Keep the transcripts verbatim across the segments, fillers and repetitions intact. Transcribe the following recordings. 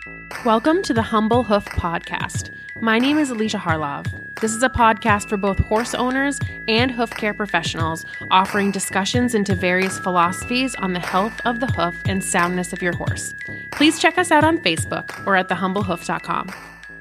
Welcome to the Humble Hoof Podcast. My name is Alicia Harlov. This is a podcast for both horse owners and hoof care professionals, offering discussions into various philosophies on the health of the hoof and soundness of your horse. Please check us out on Facebook or at the humble hoof dot com.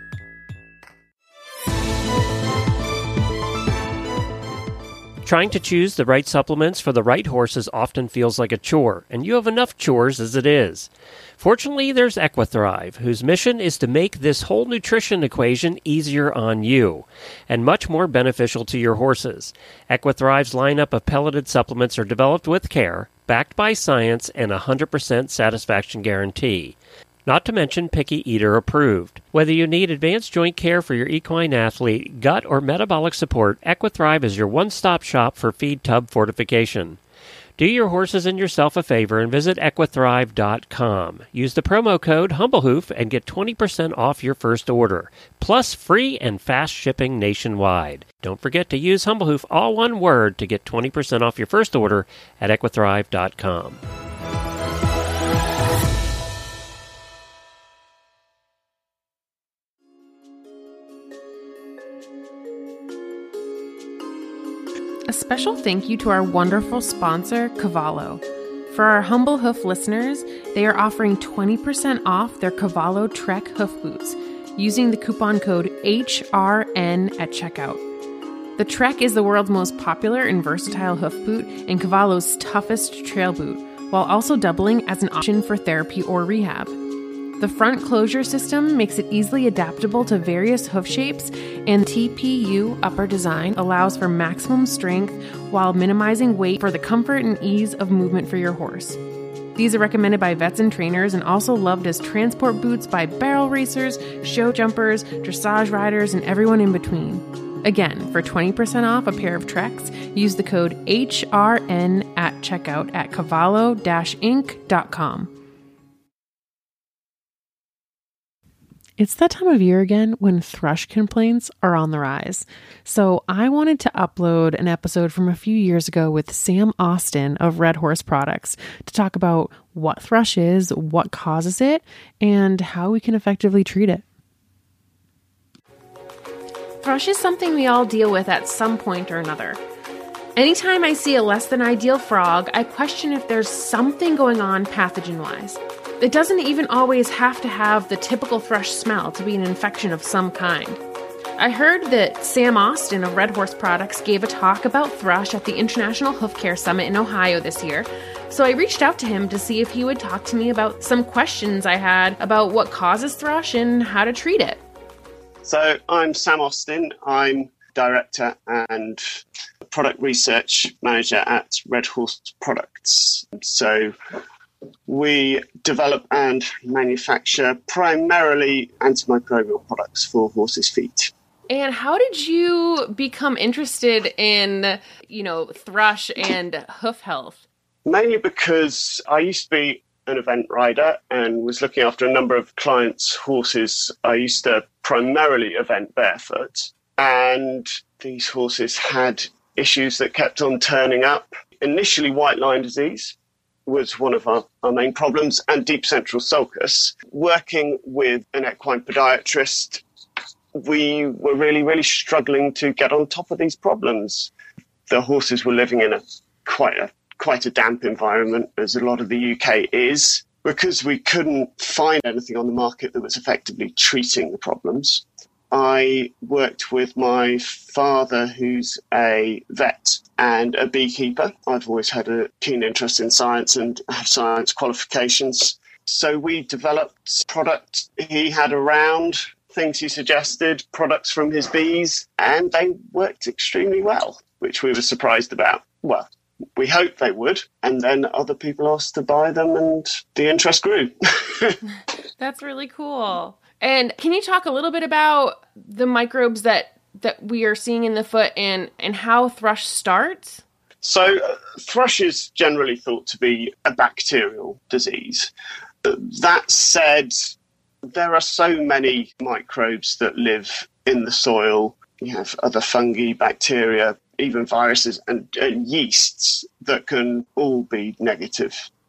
Trying to choose the right supplements for the right horses often feels like a chore, and you have enough chores as it is. Fortunately, there's EquiThrive, whose mission is to make this whole nutrition equation easier on you and much more beneficial to your horses. EquiThrive's lineup of pelleted supplements are developed with care, backed by science, and a one hundred percent satisfaction guarantee. Not to mention picky eater approved. Whether you need advanced joint care for your equine athlete, gut, or metabolic support, EquiThrive is your one-stop shop for feed tub fortification. Do your horses and yourself a favor and visit equi thrive dot com. Use the promo code HumbleHoof and get twenty percent off your first order, plus free and fast shipping nationwide. Don't forget to use HumbleHoof, all one word, to get twenty percent off your first order at equi thrive dot com. A special thank you to our wonderful sponsor, Cavallo. For our Humble Hoof listeners, they are offering twenty percent off their Cavallo Trek hoof boots using the coupon code H R N at checkout. The Trek is the world's most popular and versatile hoof boot and Cavallo's toughest trail boot, while also doubling as an option for therapy or rehab. The front closure system makes it easily adaptable to various hoof shapes, and T P U upper design allows for maximum strength while minimizing weight for the comfort and ease of movement for your horse. These are recommended by vets and trainers and also loved as transport boots by barrel racers, show jumpers, dressage riders, and everyone in between. Again, for twenty percent off a pair of Treks, use the code H R N at checkout at cavallo dash inc dot com. It's that time of year again when thrush complaints are on the rise. So I wanted to upload an episode from a few years ago with Sam Austin of Red Horse Products to talk about what thrush is, what causes it, and how we can effectively treat it. Thrush is something we all deal with at some point or another. Anytime I see a less than ideal frog, I question if there's something going on pathogen-wise. It doesn't even always have to have the typical thrush smell to be an infection of some kind. I heard that Sam Austin of Red Horse Products gave a talk about thrush at the International Hoof Care Summit in Ohio this year, so I reached out to him to see if he would talk to me about some questions I had about what causes thrush and how to treat it. So I'm Sam Austin. I'm Director and Product Research Manager at Red Horse Products. So we develop and manufacture primarily antimicrobial products for horses' feet. And how did you become interested in, you know, thrush and hoof health? Mainly because I used to be an event rider and was looking after a number of clients' horses. I used to primarily event barefoot, and these horses had issues that kept on turning up. Initially, white line disease was one of our, our main problems, and deep central sulcus. Working with an equine podiatrist, we were really, really struggling to get on top of these problems. The horses were living in a quite a quite a damp environment, as a lot of the U K is, because we couldn't find anything on the market that was effectively treating the problems. I worked with my father, who's a vet and a beekeeper. I've always had a keen interest in science and have science qualifications. So we developed product he had around, things he suggested, products from his bees, and they worked extremely well, which we were surprised about. Well, we hoped they would, and then other people asked to buy them, and the interest grew. That's really cool. And can you talk a little bit about the microbes that, that we are seeing in the foot and, and how thrush starts? So uh, thrush is generally thought to be a bacterial disease. Uh, that said, there are so many microbes that live in the soil. You have other fungi, bacteria, even viruses and, and yeasts that can all be negative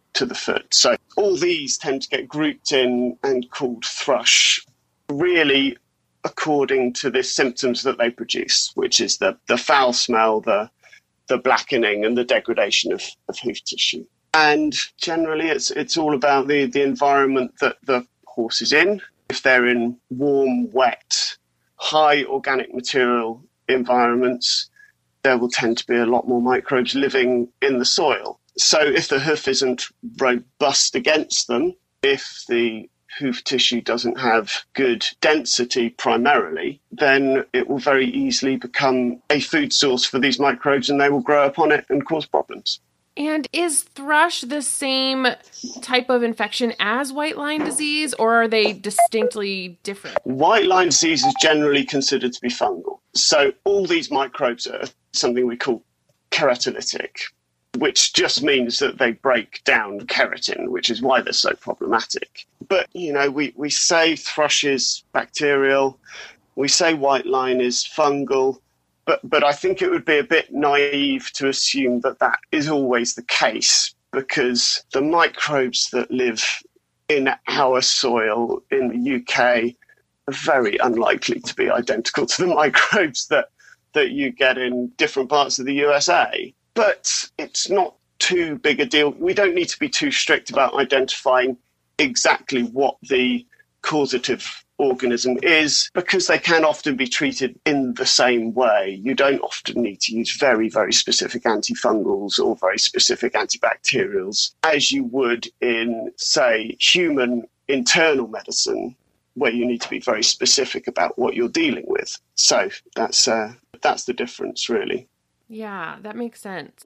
to the foot. So all these tend to get grouped in and called thrush, really according to the symptoms that they produce, which is the, the foul smell, the the blackening and the degradation of, of hoof tissue. And generally it's it's all about the, the environment that the horse is in. If they're in warm, wet, high organic material environments, there will tend to be a lot more microbes living in the soil. So if the hoof isn't robust against them, if the hoof tissue doesn't have good density primarily, then it will very easily become a food source for these microbes and they will grow up on it and cause problems. And is thrush the same type of infection as white line disease, or are they distinctly different? White line disease is generally considered to be fungal. So all these microbes are something we call keratolytic, which just means that they break down keratin, which is why they're so problematic. But, you know, we, we say thrush is bacterial, we say white line is fungal, but, but I think it would be a bit naive to assume that that is always the case, because the microbes that live in our soil in the U K are very unlikely to be identical to the microbes that, that you get in different parts of the U S A. But it's not too big a deal. We don't need to be too strict about identifying exactly what the causative organism is, because they can often be treated in the same way. You don't often need to use very, very specific antifungals or very specific antibacterials as you would in, say, human internal medicine, where you need to be very specific about what you're dealing with. So that's uh, that's the difference, really. Yeah, that makes sense.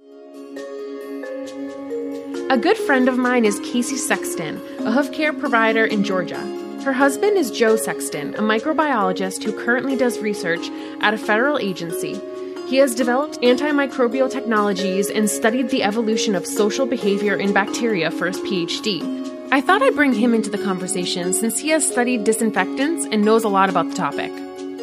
A good friend of mine is Casey Sexton, a hoof care provider in Georgia. Her husband is Joe Sexton, a microbiologist who currently does research at a federal agency. He has developed antimicrobial technologies and studied the evolution of social behavior in bacteria for his P H D. I thought I'd bring him into the conversation since he has studied disinfectants and knows a lot about the topic.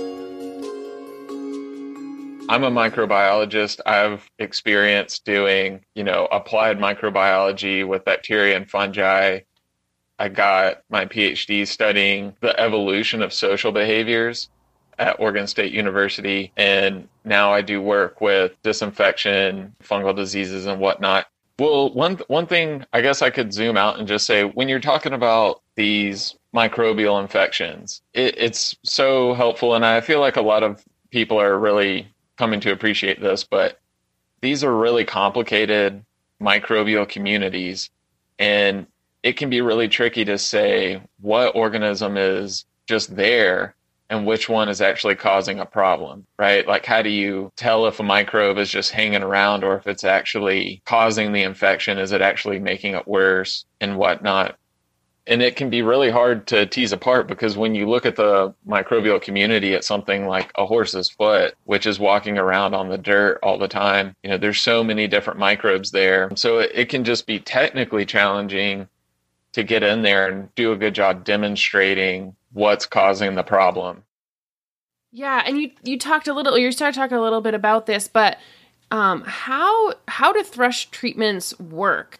I'm a microbiologist. I've experience doing, you know, applied microbiology with bacteria and fungi. I got my P H D studying the evolution of social behaviors at Oregon State University. And now I do work with disinfection, fungal diseases and whatnot. Well, one, one thing I guess I could zoom out and just say, when you're talking about these microbial infections, it, it's so helpful. And I feel like a lot of people are really coming to appreciate this, but these are really complicated microbial communities, and it can be really tricky to say what organism is just there and which one is actually causing a problem, right? Like, how do you tell if a microbe is just hanging around or if it's actually causing the infection? Is it actually making it worse and whatnot? And it can be really hard to tease apart, because when you look at the microbial community at something like a horse's foot, which is walking around on the dirt all the time, you know, there's so many different microbes there. So it, it can just be technically challenging to get in there and do a good job demonstrating what's causing the problem. Yeah, and you you talked a little, you started talking a little bit about this, but um, how how do thrush treatments work?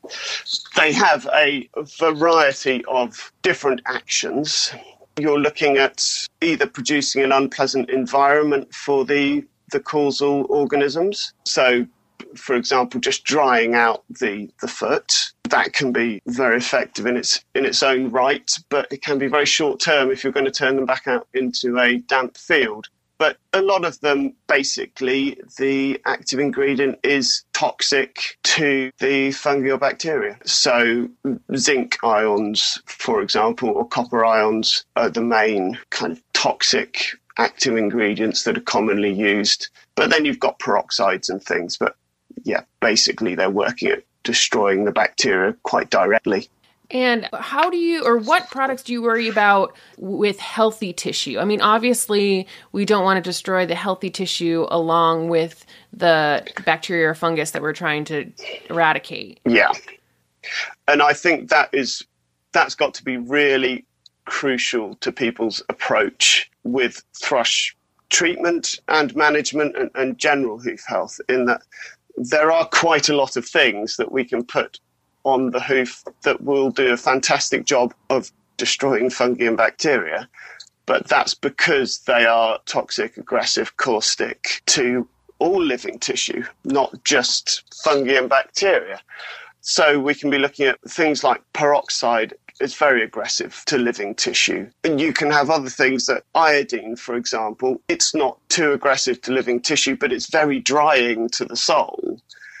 They have a variety of different actions. You're looking at either producing an unpleasant environment for the, the causal organisms. So, for example, just drying out the, the foot. That can be very effective in its in its own right, but it can be very short term if you're going to turn them back out into a damp field. But a lot of them, basically, the active ingredient is toxic to the fungi or bacteria. So zinc ions, for example, or copper ions are the main kind of toxic active ingredients that are commonly used. But then you've got peroxides and things. But yeah, basically they're working at destroying the bacteria quite directly. And how do you, or what products do you worry about with healthy tissue? I mean, obviously, we don't want to destroy the healthy tissue along with the bacteria or fungus that we're trying to eradicate. Yeah. And I think that is, that's got to be really crucial to people's approach with thrush treatment and management and, and general hoof health, in that there are quite a lot of things that we can put on the hoof that will do a fantastic job of destroying fungi and bacteria. But that's because they are toxic, aggressive, caustic to all living tissue, not just fungi and bacteria. So we can be looking at things like peroxide. It's very aggressive to living tissue. And you can have other things that iodine, for example, it's not too aggressive to living tissue, but it's very drying to the sole.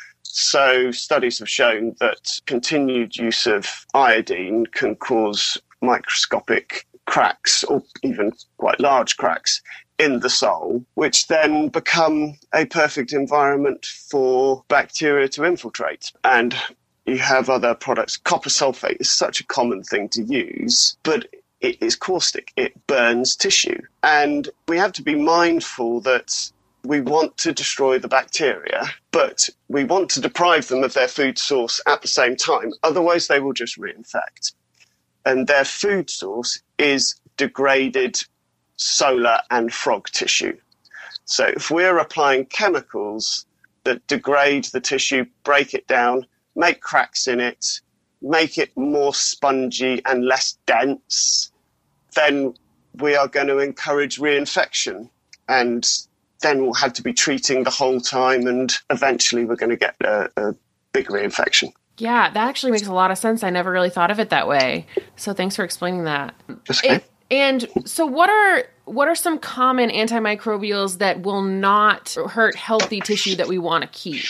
So studies have shown that continued use of iodine can cause microscopic cracks or even quite large cracks in the sole, which then become a perfect environment for bacteria to infiltrate. And you have other products. Copper sulfate is such a common thing to use, but it is caustic. It burns tissue. And we have to be mindful that we want to destroy the bacteria, but we want to deprive them of their food source at the same time. Otherwise, they will just reinfect. And their food source is degraded solar and frog tissue. So if we're applying chemicals that degrade the tissue, break it down, make cracks in it, make it more spongy and less dense, then we are going to encourage reinfection. And then we'll have to be treating the whole time, and eventually we're going to get a, a big reinfection. Yeah, that actually makes a lot of sense. I never really thought of it that way. So thanks for explaining that. Okay. It, and so what are what are some common antimicrobials that will not hurt healthy tissue that we want to keep?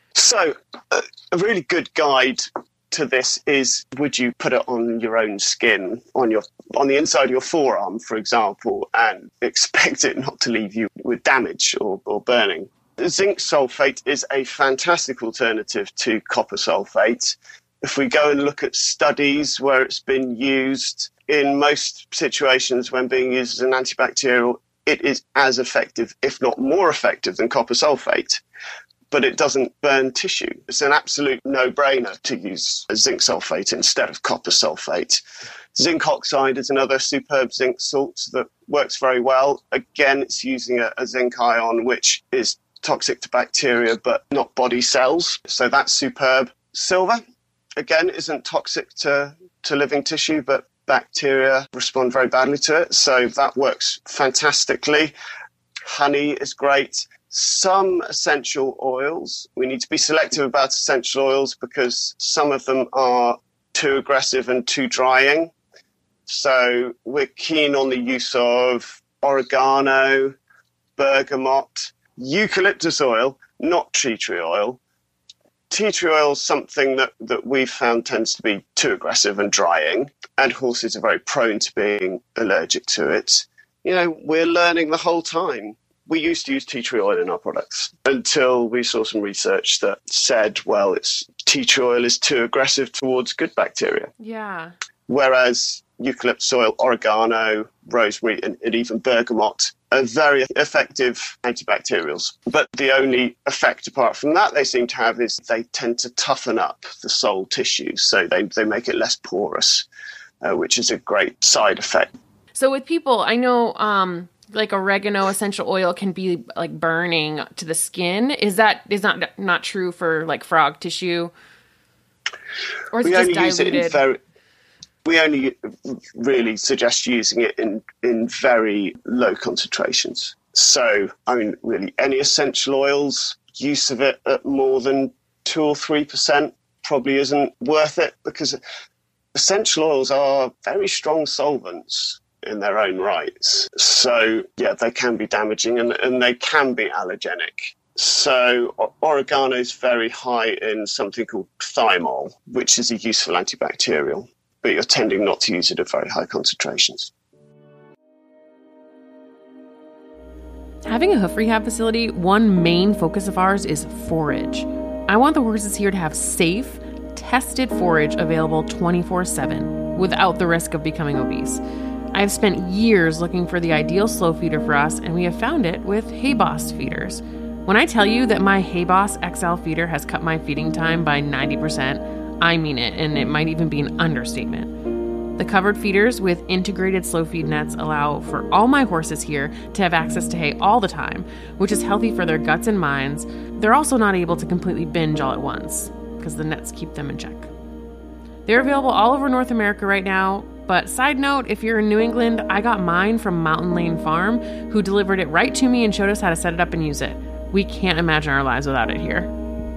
So uh, a really good guide to this is, would you put it on your own skin, on your on the inside of your forearm, for example, and expect it not to leave you with damage or, or burning? Zinc sulfate is a fantastic alternative to copper sulfate. If we go and look at studies where it's been used, in most situations when being used as an antibacterial, it is as effective, if not more effective, than copper sulfate. But it doesn't burn tissue. It's an absolute no-brainer to use zinc sulfate instead of copper sulfate. Zinc oxide is another superb zinc salt that works very well. Again, it's using a, a zinc ion, which is toxic to bacteria, but not body cells. So that's superb. Silver, again, isn't toxic to, to living tissue, but bacteria respond very badly to it. So that works fantastically. Honey is great. Some essential oils, we need to be selective about essential oils because some of them are too aggressive and too drying. So we're keen on the use of oregano, bergamot, eucalyptus oil, not tea tree oil. Tea tree oil is something that, that we've found tends to be too aggressive and drying, and horses are very prone to being allergic to it. You know, we're learning the whole time. We used to use tea tree oil in our products until we saw some research that said, well, it's tea tree oil is too aggressive towards good bacteria. Yeah. Whereas eucalyptus oil, oregano, rosemary, and, and even bergamot are very effective antibacterials. But the only effect apart from that they seem to have is they tend to toughen up the sole tissue. So they, they make it less porous, uh, which is a great side effect. So with people, I know... Um like oregano essential oil can be like burning to the skin. Is that is not not true for like frog tissue? Or is we it just only diluted? Use it in very, we only really suggest using it in, in very low concentrations. So, I mean, really, any essential oils, use of it at more than two or three percent probably isn't worth it, because essential oils are very strong solvents in their own rights. So, yeah, they can be damaging and, and they can be allergenic. So oregano is very high in something called thymol, which is a useful antibacterial, but you're tending not to use it at very high concentrations. Having a hoof rehab facility, one main focus of ours is forage. I want the horses here to have safe, tested forage available twenty-four seven without the risk of becoming obese. I have spent years looking for the ideal slow feeder for us, and we have found it with Hayboss feeders. When I tell you that my Hayboss X L feeder has cut my feeding time by ninety percent, I mean it, and it might even be an understatement. The covered feeders with integrated slow feed nets allow for all my horses here to have access to hay all the time, which is healthy for their guts and minds. They're also not able to completely binge all at once, because the nets keep them in check. They're available all over North America right now. But side note, if you're in New England, I got mine from Mountain Lane Farm, who delivered it right to me and showed us how to set it up and use it. We can't imagine our lives without it here.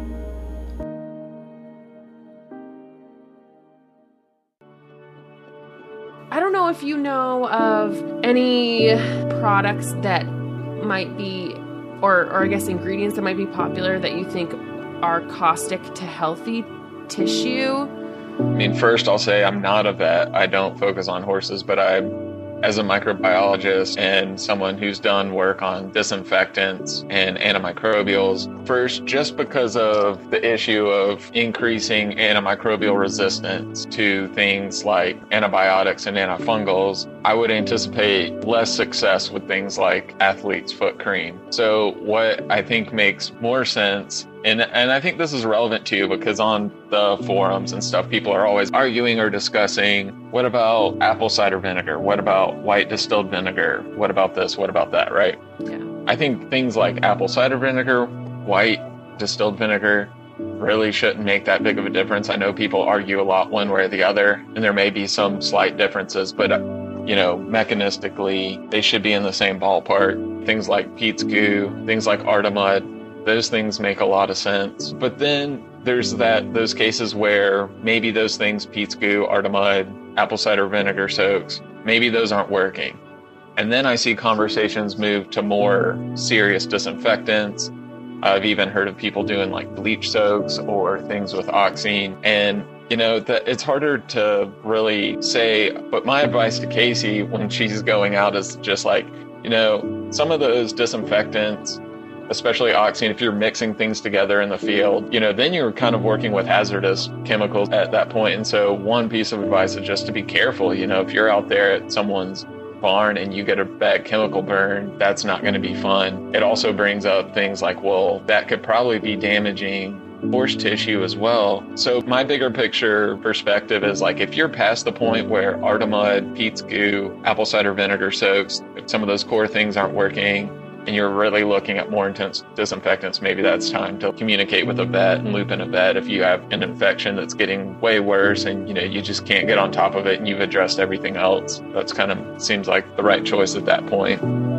I don't know if you know of any products that might be, or, or I guess ingredients that might be popular that you think are caustic to healthy tissue. I mean, first I'll say I'm not a vet. I don't focus on horses, but I, as a microbiologist and someone who's done work on disinfectants and antimicrobials, first, just because of the issue of increasing antimicrobial resistance to things like antibiotics and antifungals, I would anticipate less success with things like athlete's foot cream. So what I think makes more sense, And and I think this is relevant too, because on the forums and stuff, people are always arguing or discussing, what about apple cider vinegar? What about white distilled vinegar? What about this? What about that, right? Yeah. I think things like apple cider vinegar, white distilled vinegar really shouldn't make that big of a difference. I know people argue a lot one way or the other, and there may be some slight differences, but, uh, you know, mechanistically, they should be in the same ballpark. Things like Pete's Goo, things like Artemud, those things make a lot of sense. But then there's that those cases where maybe those things, Pete's Goo, Artemud, apple cider vinegar soaks, maybe those aren't working. And then I see conversations move to more serious disinfectants. I've even heard of people doing like bleach soaks or things with oxine. And, you know, that it's harder to really say, but my advice to Casey when she's going out is just like, you know, some of those disinfectants, especially oxine, if you're mixing things together in the field, you know, then you're kind of working with hazardous chemicals at that point. And so one piece of advice is just to be careful. You know, if you're out there at someone's barn and you get a bad chemical burn, that's not going to be fun. It also brings up things like, well, that could probably be damaging horse tissue as well. So my bigger picture perspective is like, if you're past the point where Artemud, Pete's Goo, apple cider vinegar soaks, if some of those core things aren't working, and you're really looking at more intense disinfectants, maybe that's time to communicate with a vet and loop in a vet if you have an infection that's getting way worse and, you know, you just can't get on top of it and you've addressed everything else. That's kind of seems like the right choice at that point.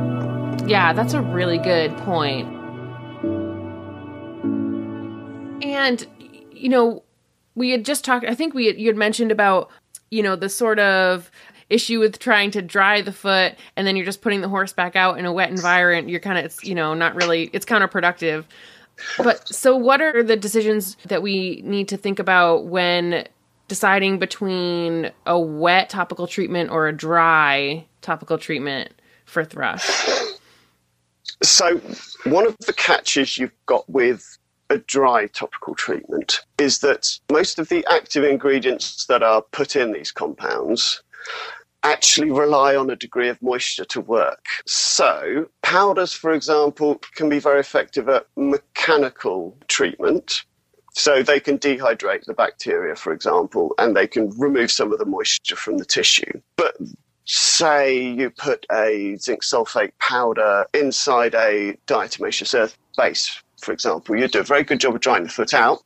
Yeah, that's a really good point. And, you know, we had just talked, I think we had, you had mentioned about, you know, the sort of issue with trying to dry the foot and then you're just putting the horse back out in a wet environment. You're kind of, it's, you know, not really, it's counterproductive. But so what are the decisions that we need to think about when deciding between a wet topical treatment or a dry topical treatment for thrush? So one of the catches you've got with a dry topical treatment is that most of the active ingredients that are put in these compounds actually rely on a degree of moisture to work. So powders, for example, can be very effective at mechanical treatment. So they can dehydrate the bacteria, for example, and they can remove some of the moisture from the tissue. But say you put a zinc sulfate powder inside a diatomaceous earth base, for example, you do a very good job of drying the foot out.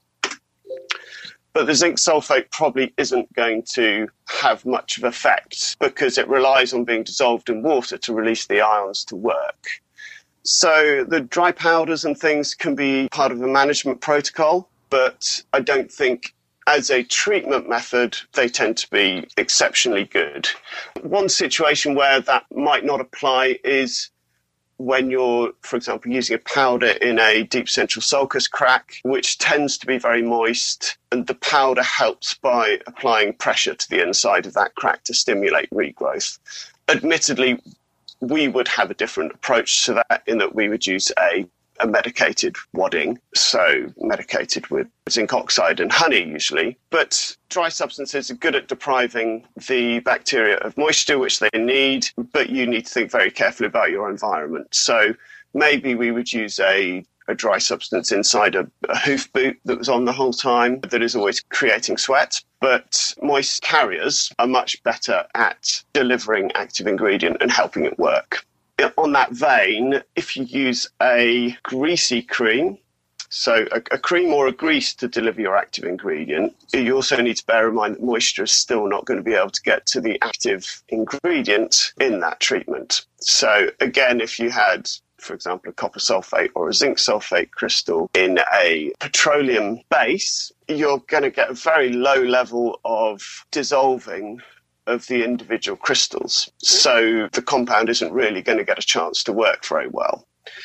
But the zinc sulfate probably isn't going to have much of effect because it relies on being dissolved in water to release the ions to work. So the dry powders and things can be part of a management protocol, but I don't think as a treatment method, they tend to be exceptionally good. One situation where that might not apply is when you're, for example, using a powder in a deep central sulcus crack, which tends to be very moist, and the powder helps by applying pressure to the inside of that crack to stimulate regrowth. Admittedly, we would have a different approach to that in that we would use a, a medicated wadding, so medicated with zinc oxide and honey usually. But dry substances are good at depriving the bacteria of moisture, which they need, but you need to think very carefully about your environment. So maybe we would use a, a dry substance inside a, a hoof boot that was on the whole time, that is always creating sweat. But moist carriers are much better at delivering active ingredient and helping it work. On that vein, if you use a greasy cream, So a, a cream or a grease to deliver your active ingredient, you also need to bear in mind that moisture is still not going to be able to get to the active ingredient in that treatment. So again, if you had, for example, a copper sulfate or a zinc sulfate crystal in a petroleum base, you're going to get a very low level of dissolving of the individual crystals. So the compound isn't really going to get a chance to work very well.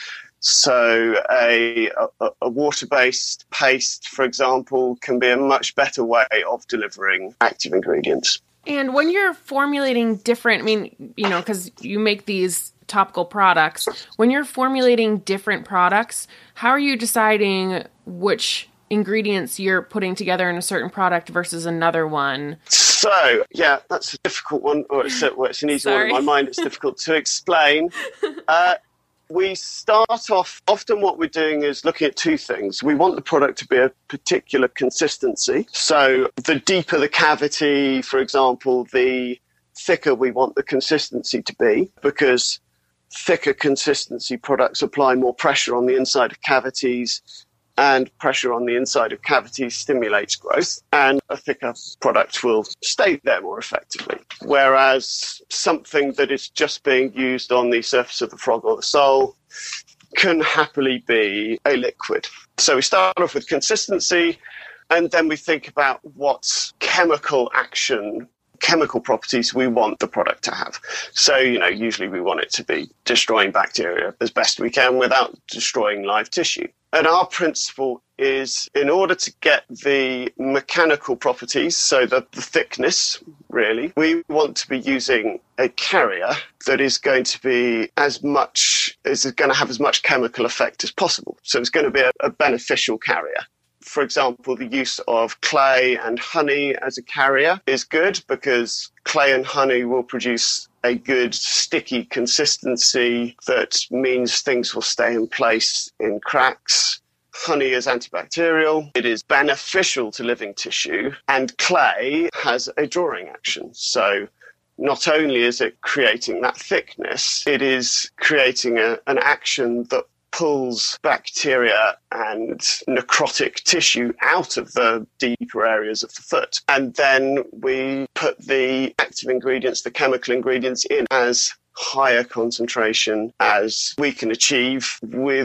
So a, a, a water-based paste, for example, can be a much better way of delivering active ingredients. And when you're formulating different, I mean, you know, because you make these topical products, when you're formulating different products, how are you deciding which ingredients you're putting together in a certain product versus another one? So, yeah, that's a difficult one, or it's, a, well, it's an easy Sorry. one in my mind. It's difficult to explain. Uh, we start off, often what we're doing is looking at two things. We want the product to be a particular consistency. So the deeper the cavity, for example, the thicker we want the consistency to be, because thicker consistency products apply more pressure on the inside of cavities, and pressure on the inside of cavities stimulates growth, and a thicker product will stay there more effectively. Whereas something that is just being used on the surface of the frog or the sole can happily be a liquid. So we start off with consistency, and then we think about what chemical action, chemical properties we want the product to have. So, you know, usually we want it to be destroying bacteria as best we can without destroying live tissue. And our principle is, in order to get the mechanical properties, so the, the thickness, really, we want to be using a carrier that is going to be as much, is going to have as much chemical effect as possible. So it's going to be a, a beneficial carrier. For example, the use of clay and honey as a carrier is good, because clay and honey will produce a good sticky consistency that means things will stay in place in cracks. Honey is antibacterial. It is beneficial to living tissue, and clay has a drawing action. So not only is it creating that thickness, it is creating a, an action that pulls bacteria and necrotic tissue out of the deeper areas of the foot. And then we put the active ingredients, the chemical ingredients, in as higher concentration as we can achieve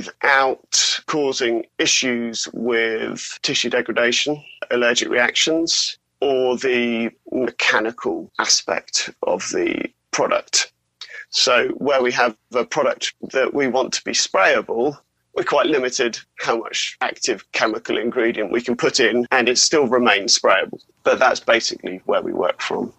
without causing issues with tissue degradation, allergic reactions, or the mechanical aspect of the product. So where we have a product that we want to be sprayable, we're quite limited how much active chemical ingredient we can put in, and it still remains sprayable. But that's basically where we work from.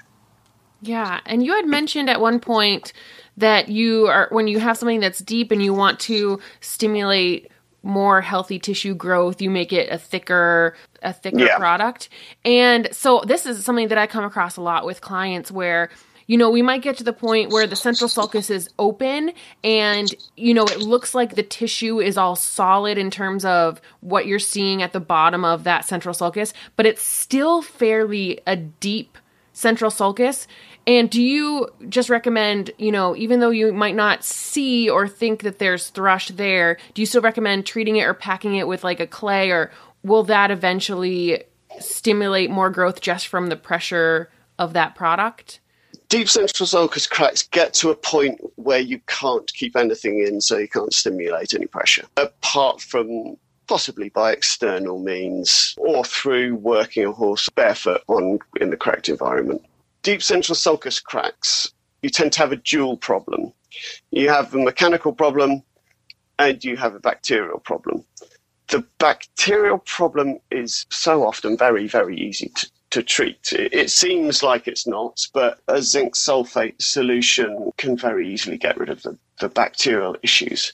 Yeah. And you had mentioned at one point that you are, when you have something that's deep and you want to stimulate more healthy tissue growth, you make it a thicker, a thicker yeah. product. And so this is something that I come across a lot with clients where, you know, we might get to the point where the central sulcus is open and, you know, it looks like the tissue is all solid in terms of what you're seeing at the bottom of that central sulcus, but it's still fairly a deep central sulcus. And do you just recommend, you know, even though you might not see or think that there's thrush there, do you still recommend treating it or packing it with like a clay, or will that eventually stimulate more growth just from the pressure of that product? Deep central sulcus cracks get to a point where you can't keep anything in, so you can't stimulate any pressure, apart from possibly by external means or through working a horse barefoot on in the correct environment. Deep central sulcus cracks, you tend to have a dual problem. You have a mechanical problem and you have a bacterial problem. The bacterial problem is so often very, very easy to to treat. It seems like it's not, but a zinc sulfate solution can very easily get rid of the, the bacterial issues.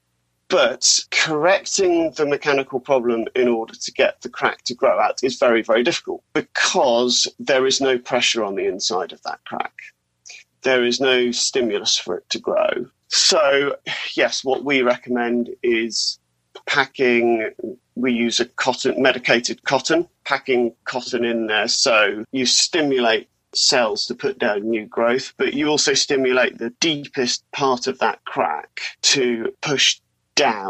But correcting the mechanical problem in order to get the crack to grow out is very, very difficult, because there is no pressure on the inside of that crack. There is no stimulus for it to grow. So, yes, what we recommend is packing. We use a cotton, medicated cotton, packing cotton in there so you stimulate cells to put down new growth, but you also stimulate the deepest part of that crack to push down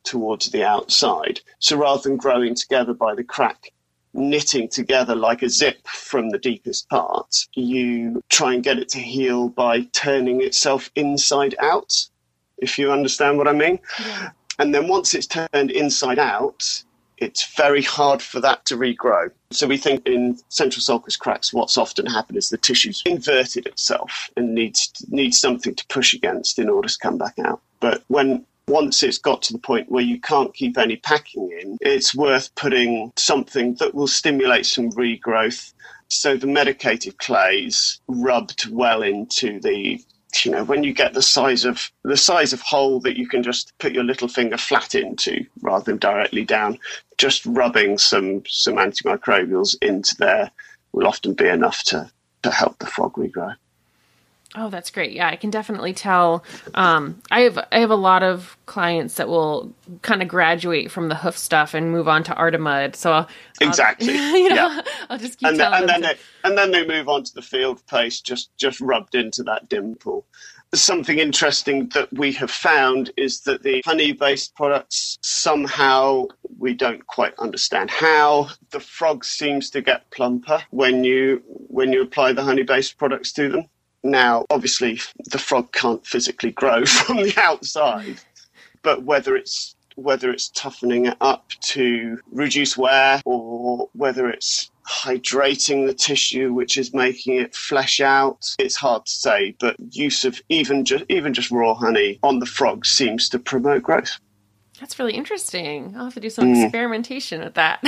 towards the outside. So rather than growing together by the crack, knitting together like a zip from the deepest part, you try and get it to heal by turning itself inside out, if you understand what I mean. Yeah. And then once it's turned inside out, it's very hard for that to regrow. So we think in central sulcus cracks, what's often happened is the tissue's inverted itself and needs needs something to push against in order to come back out. But when once it's got to the point where you can't keep any packing in, it's worth putting something that will stimulate some regrowth. So the medicated clays rubbed well into the, you know, when you get the size of the size of hole that you can just put your little finger flat into rather than directly down, just rubbing some some antimicrobials into there will often be enough to, to help the frog regrow. Oh, that's great. Yeah, I can definitely tell. Um, I have I have a lot of clients that will kind of graduate from the hoof stuff and move on to Artemud. So I'll, exactly, you know, yeah. I'll just keep and telling then, and them. then To... they, and then they move on to the field paste, just just rubbed into that dimple. Something interesting that we have found is that the honey-based products, somehow we don't quite understand how the frog seems to get plumper when you when you apply the honey-based products to them. Now, obviously, the frog can't physically grow from the outside, but whether it's whether it's toughening it up to reduce wear or whether it's hydrating the tissue, which is making it flesh out, it's hard to say. But use of even just even just raw honey on the frog seems to promote growth. That's really interesting. I'll have to do some mm. experimentation with that.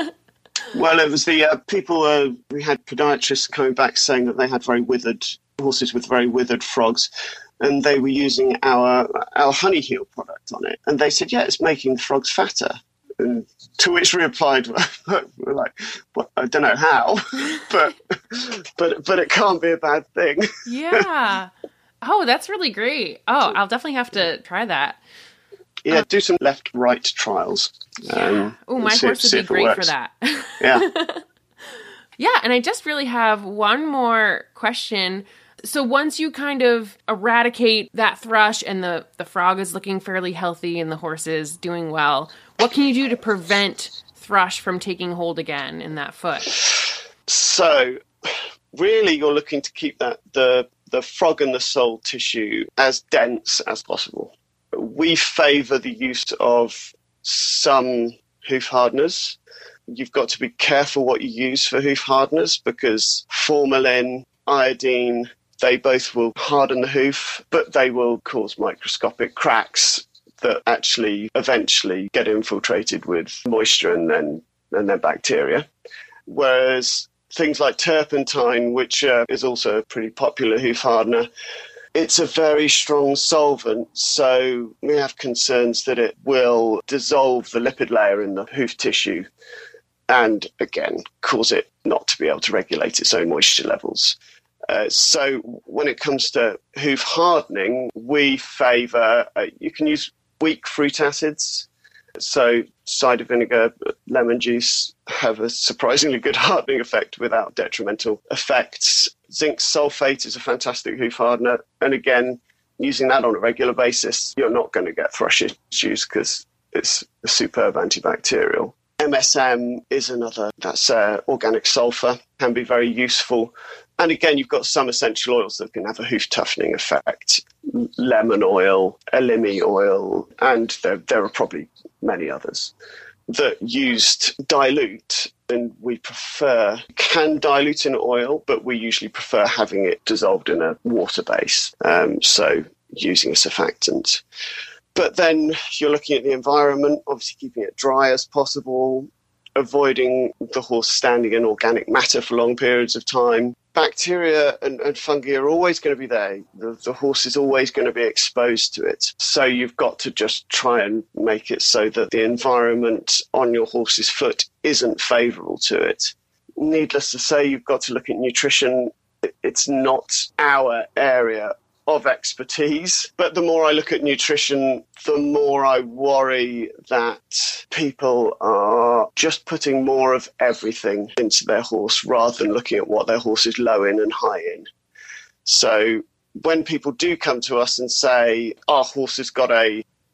Well, it was the uh, people. Uh, we had podiatrists coming back saying that they had very withered horses with very withered frogs, and they were using our our honey heal product on it, and they said, "Yeah, it's making the frogs fatter." And to which we replied, "We're like, well, I don't know how, but but but it can't be a bad thing." Yeah. Oh, that's really great. Oh, I'll definitely have to try that. Yeah, do some left-right trials. Yeah. Um, oh, my see, horse would be great for that. Yeah. Yeah, and I just really have one more question. So once you kind of eradicate that thrush and the, the frog is looking fairly healthy and the horse is doing well, what can you do to prevent thrush from taking hold again in that foot? So really you're looking to keep that the the frog and the sole tissue as dense as possible. We favour the use of some hoof hardeners. You've got to be careful what you use for hoof hardeners because formalin, iodine, they both will harden the hoof, but they will cause microscopic cracks that actually eventually get infiltrated with moisture and then and then bacteria. Whereas things like turpentine, which uh, is also a pretty popular hoof hardener, it's a very strong solvent, so we have concerns that it will dissolve the lipid layer in the hoof tissue and, again, cause it not to be able to regulate its own moisture levels. Uh, so when it comes to hoof hardening, we favour, uh, you can use weak fruit acids. So cider vinegar, lemon juice have a surprisingly good hardening effect without detrimental effects. Zinc sulfate is a fantastic hoof hardener. And again, using that on a regular basis, you're not going to get thrush issues because it's a superb antibacterial. M S M is another, that's uh, organic sulfur, can be very useful. And again, you've got some essential oils that can have a hoof toughening effect. Lemon oil, elemi oil, and there, there are probably many others that used dilute. And we prefer, can dilute in oil, but we usually prefer having it dissolved in a water base. Um, so using a surfactant. But then you're looking at the environment, obviously keeping it dry as possible, avoiding the horse standing in organic matter for long periods of time. Bacteria and, and fungi are always going to be there. The, the horse is always going to be exposed to it. So you've got to just try and make it so that the environment on your horse's foot isn't favourable to it. Needless to say, you've got to look at nutrition. It's not our area of expertise, but the more I look at nutrition, the more I worry that people are just putting more of everything into their horse rather than looking at what their horse is low in and high in. So when people do come to us and say our horse has got a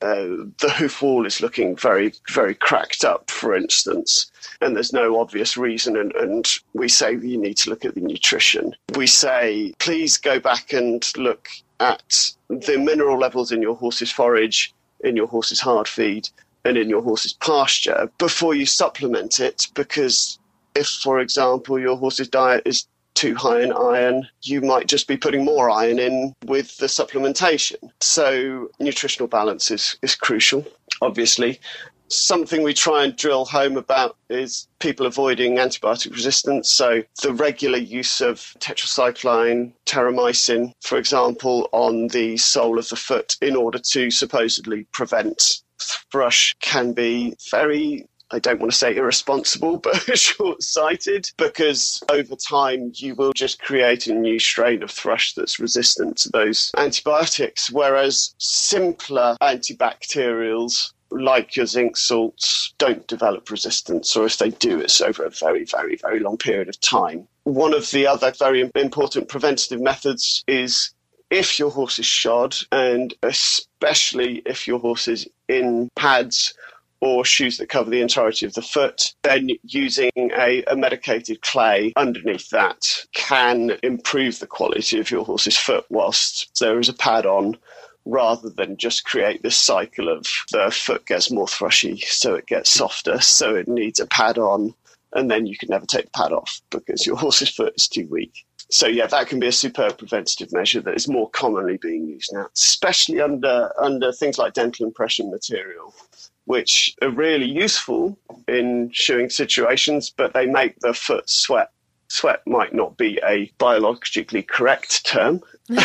uh, the hoof wall is looking very, very cracked up, for instance, and there's no obvious reason, and, and we say you need to look at the nutrition. We say, please go back and look at the mineral levels in your horse's forage, in your horse's hard feed, and in your horse's pasture before you supplement it, because if, for example, your horse's diet is too high in iron, you might just be putting more iron in with the supplementation. So nutritional balance is, is crucial, obviously. Something we try and drill home about is people avoiding antibiotic resistance. So the regular use of tetracycline, terramycin, for example, on the sole of the foot in order to supposedly prevent thrush can be very, I don't want to say irresponsible, but short-sighted, because over time you will just create a new strain of thrush that's resistant to those antibiotics, whereas simpler antibacterials like your zinc salts don't develop resistance, or if they do, it's over a very, very, very long period of time. One of the other very important preventative methods is if your horse is shod, and especially if your horse is in pads or shoes that cover the entirety of the foot, then using a, a medicated clay underneath that can improve the quality of your horse's foot whilst there is a pad on, rather than just create this cycle of the foot gets more thrushy, so it gets softer, so it needs a pad on, and then you can never take the pad off because your horse's foot is too weak. So yeah, that can be a superb preventative measure that is more commonly being used now, especially under under things like dental impression material, which are really useful in shoeing situations, but they make the foot sweat. Sweat might not be a biologically correct term,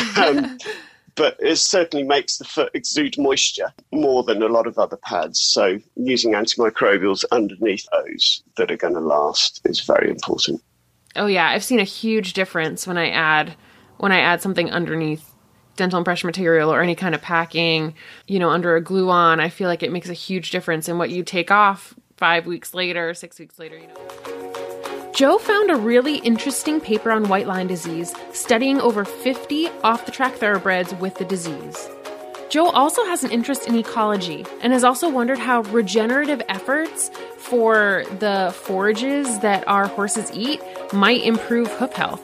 um, but it certainly makes the foot exude moisture more than a lot of other pads. So using antimicrobials underneath those that are going to last is very important. Oh yeah, I've seen a huge difference when I add when I add something underneath dental impression material or any kind of packing, you know, under a glue on. I feel like it makes a huge difference in what you take off five weeks later, six weeks later, you know. Joe found a really interesting paper on white line disease, studying over fifty off-the-track thoroughbreds with the disease. Joe also has an interest in ecology and has also wondered how regenerative efforts for the forages that our horses eat might improve hoof health.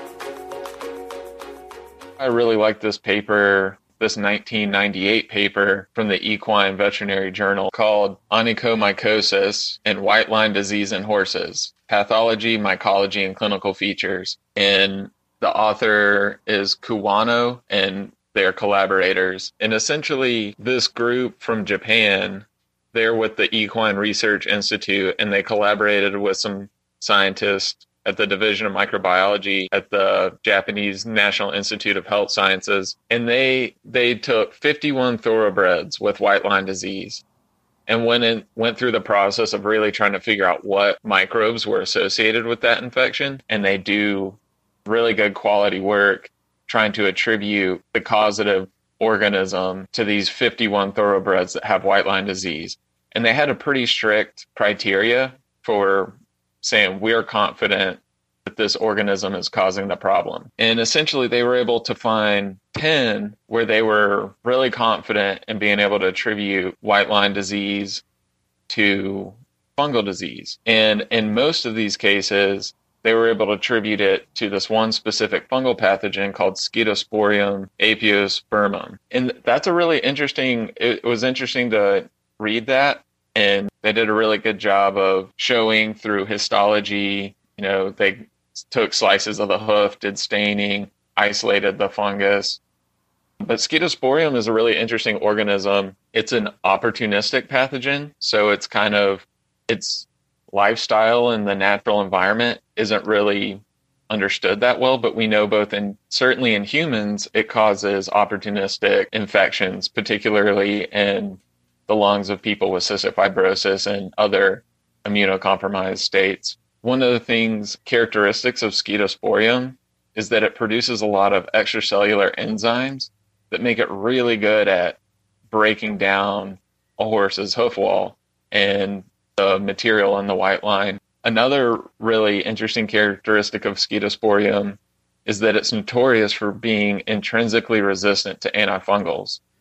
I really like this paper, this nineteen ninety-eight paper from the Equine Veterinary Journal called Onychomycosis and White Line Disease in Horses, Pathology, Mycology, and Clinical Features. And the author is Kuwano and their collaborators. And essentially, this group from Japan, they're with the Equine Research Institute, and they collaborated with some scientists at the Division of Microbiology at the Japanese National Institute of Health Sciences. And they they took fifty-one thoroughbreds with white line disease and went in, went through the process of really trying to figure out what microbes were associated with that infection. And they do really good quality work trying to attribute the causative organism to these fifty-one thoroughbreds that have white line disease. And they had a pretty strict criteria for saying we're confident that this organism is causing the problem. And essentially they were able to find ten where they were really confident in being able to attribute white line disease to fungal disease. And in most of these cases, they were able to attribute it to this one specific fungal pathogen called Scedosporium apiospermum. And that's a really interesting, it was interesting to read that. And they did a really good job of showing through histology. You know, they took slices of the hoof, did staining, isolated the fungus. But Scedosporium is a really interesting organism. It's an opportunistic pathogen. So it's kind of, its lifestyle in the natural environment isn't really understood that well, but we know both in, certainly in humans, it causes opportunistic infections, particularly in the lungs of people with cystic fibrosis and other immunocompromised states. One of the things, characteristics of Scedosporium is that it produces a lot of extracellular enzymes that make it really good at breaking down a horse's hoof wall and the material in the white line. Another really interesting characteristic of Scedosporium is that it's notorious for being intrinsically resistant to antifungals. Mm.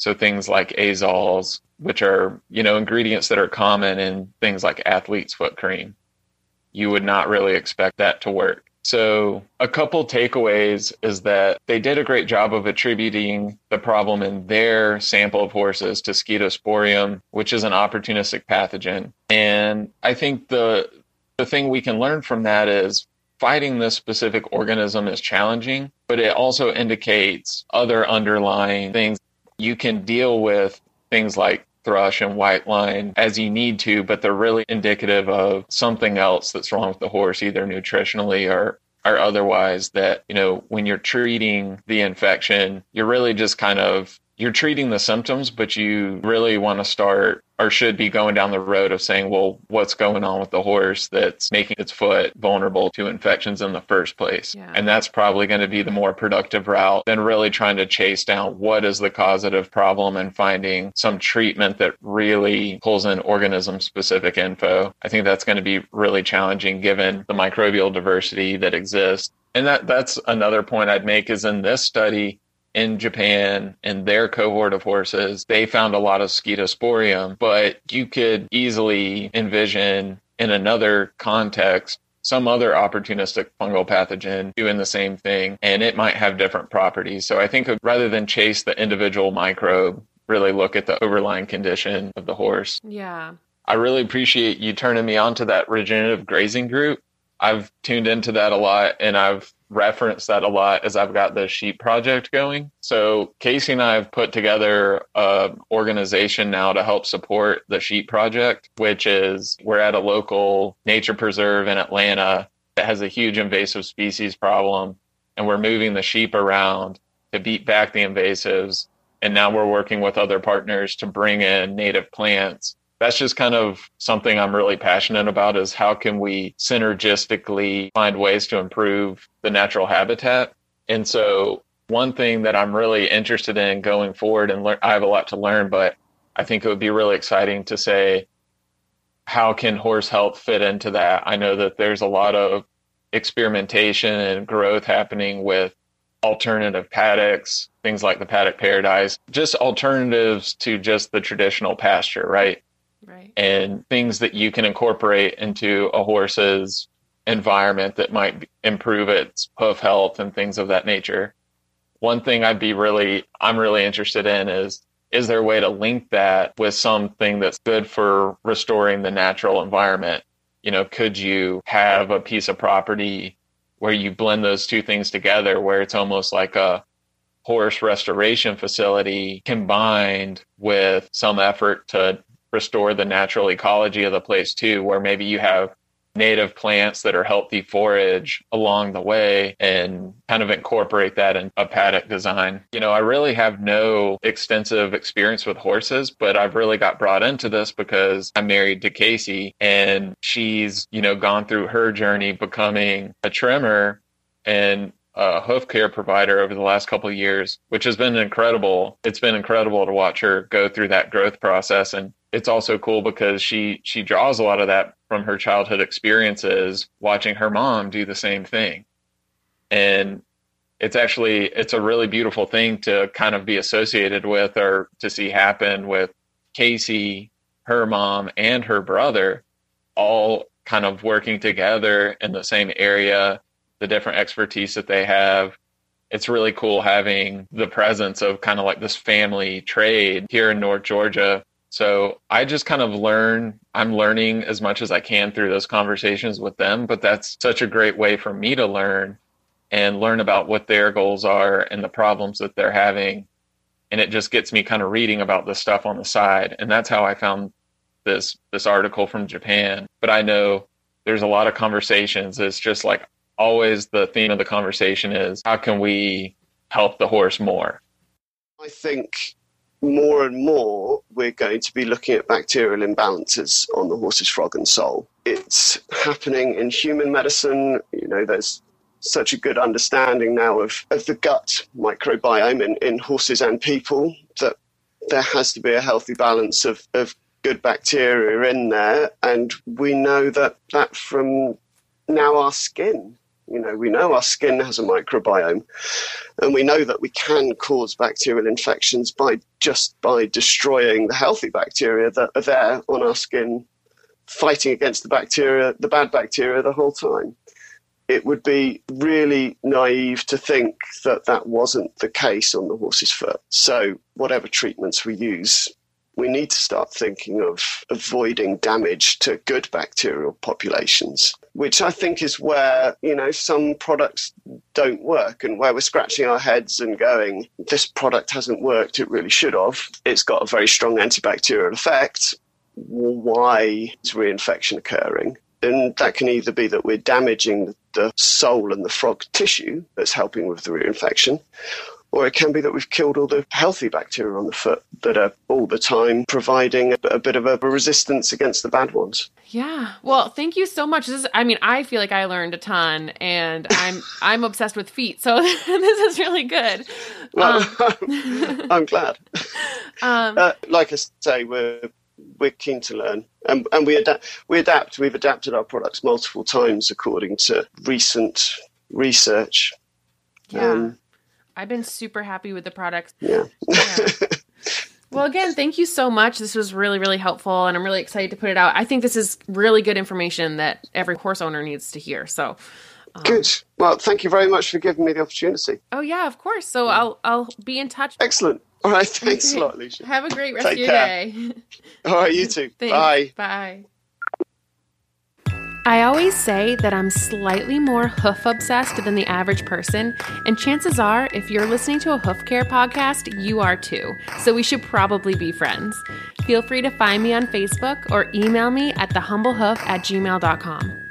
So things like azoles, which are, you know, ingredients that are common in things like athlete's foot cream. You would not really expect that to work. So a couple takeaways is that they did a great job of attributing the problem in their sample of horses to Scedosporium, which is an opportunistic pathogen. And I think the the thing we can learn from that is fighting this specific organism is challenging, but it also indicates other underlying things. You can deal with things like thrush and white line as you need to, but they're really indicative of something else that's wrong with the horse, either nutritionally or or otherwise, that, you know, when you're treating the infection, you're really just kind of, you're treating the symptoms, but you really want to start or should be going down the road of saying, well, what's going on with the horse that's making its foot vulnerable to infections in the first place? Yeah. And that's probably going to be the more productive route than really trying to chase down what is the causative problem and finding some treatment that really pulls in organism-specific info. I think that's going to be really challenging given the microbial diversity that exists. And that that's another point I'd make is in this study, in Japan, in their cohort of horses, they found a lot of Scedosporium, but you could easily envision in another context some other opportunistic fungal pathogen doing the same thing, and it might have different properties. So I think rather than chase the individual microbe, really look at the overlying condition of the horse. Yeah. I really appreciate you turning me on to that regenerative grazing group. I've tuned into that a lot, and I've referenced that a lot as I've got the sheep project going. So Casey and I have put together an organization now to help support the sheep project, which is we're at a local nature preserve in Atlanta that has a huge invasive species problem, and we're moving the sheep around to beat back the invasives. And now we're working with other partners to bring in native plants. That's just kind of something I'm really passionate about, is how can we synergistically find ways to improve the natural habitat. And so one thing that I'm really interested in going forward, and lear- I have a lot to learn, but I think it would be really exciting to say, how can horse health fit into that? I know that there's a lot of experimentation and growth happening with alternative paddocks, things like the paddock paradise, just alternatives to just the traditional pasture, right? Right. And things that you can incorporate into a horse's environment that might improve its hoof health and things of that nature. One thing I'd be really, I'm really interested in is, is there a way to link that with something that's good for restoring the natural environment? You know, could you have a piece of property where you blend those two things together, where it's almost like a horse restoration facility combined with some effort to restore the natural ecology of the place too, where maybe you have native plants that are healthy forage along the way and kind of incorporate that in a paddock design. You know, I really have no extensive experience with horses, but I've really got brought into this because I'm married to Casey, and she's, you know, gone through her journey becoming a trimmer and a hoof care provider over the last couple of years, which has been incredible. It's been incredible to watch her go through that growth process. And it's also cool because she she draws a lot of that from her childhood experiences, watching her mom do the same thing. And it's actually, it's a really beautiful thing to kind of be associated with, or to see happen with Casey, her mom, and her brother, all kind of working together in the same area, the different expertise that they have. It's really cool having the presence of kind of like this family trade here in North Georgia. So I just kind of learn, I'm learning as much as I can through those conversations with them, but that's such a great way for me to learn and learn about what their goals are and the problems that they're having. And it just gets me kind of reading about this stuff on the side. And that's how I found this, this article from Japan. But I know there's a lot of conversations. It's just like always the theme of the conversation is, how can we help the horse more? I think more and more we're going to be looking at bacterial imbalances on the horse's frog and sole. It's happening in human medicine. You know, there's such a good understanding now of, of the gut microbiome in, in horses and people that there has to be a healthy balance of, of good bacteria in there. And we know that, that from now our skin You know, we know our skin has a microbiome, and we know that we can cause bacterial infections by just by destroying the healthy bacteria that are there on our skin, fighting against the bacteria, the bad bacteria the whole time. It would be really naive to think that that wasn't the case on the horse's foot. So whatever treatments we use, we need to start thinking of avoiding damage to good bacterial populations, which I think is where, you know, some products don't work and where we're scratching our heads and going, this product hasn't worked, it really should have. It's got a very strong antibacterial effect. Why is reinfection occurring? And that can either be that we're damaging the sole and the frog tissue that's helping with the reinfection, or it can be that we've killed all the healthy bacteria on the foot that are all the time providing a, a bit of a resistance against the bad ones. Yeah. Well, thank you so much. This is, I mean, I feel like I learned a ton, and I'm I'm obsessed with feet, so this is really good. Well, Um, I'm glad. um, Uh, like I say, we're we're keen to learn, and and we adapt. We adapt. We've adapted our products multiple times according to recent research. yeah. Um, I've been super happy with the products. yeah. Yeah. Well, again, thank you so much. This was really, really helpful, and I'm really excited to put it out. I think this is really good information that every horse owner needs to hear. So, um, Good. Well, thank you very much for giving me the opportunity. oh yeah, of course. So I'll I'll be in touch. Excellent. All right. Thanks Okay. a lot, Alicia. Have a great rest Take of your care. day. All right. You too. Thanks. Bye. Bye. I always say that I'm slightly more hoof obsessed than the average person, and chances are, if you're listening to a hoof care podcast, you are too. So we should probably be friends. Feel free to find me on Facebook or email me at thehumblehoof at gmail dot com.